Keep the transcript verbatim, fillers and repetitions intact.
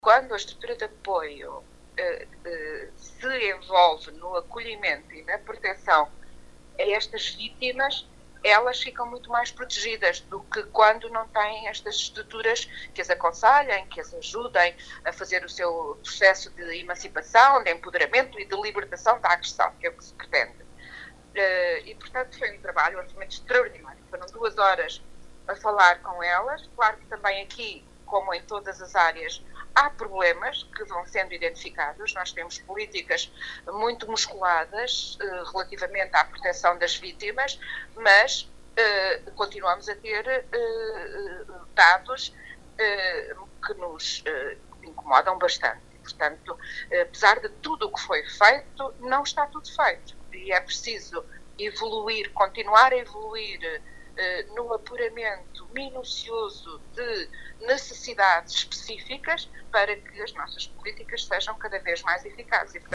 Quando a estrutura de apoio uh, uh, se envolve no acolhimento e na proteção a estas vítimas, elas ficam muito mais protegidas do que quando não têm estas estruturas que as aconselhem, que as ajudem a fazer o seu processo de emancipação, de empoderamento e de libertação da agressão, que é o que se pretende. Uh, e, portanto, foi um trabalho absolutamente extraordinário. Foram duas horas a falar com elas. Claro que também aqui, como em todas as áreas, há problemas que vão sendo identificados. Nós temos políticas muito musculadas uh, relativamente à proteção das vítimas, mas uh, continuamos a ter uh, dados uh, que nos uh, incomodam bastante. Portanto, apesar de tudo o que foi feito, não está tudo feito. E é preciso evoluir, continuar a evoluir uh, no apuramento minucioso de necessidades específicas para que as nossas políticas sejam cada vez mais eficazes.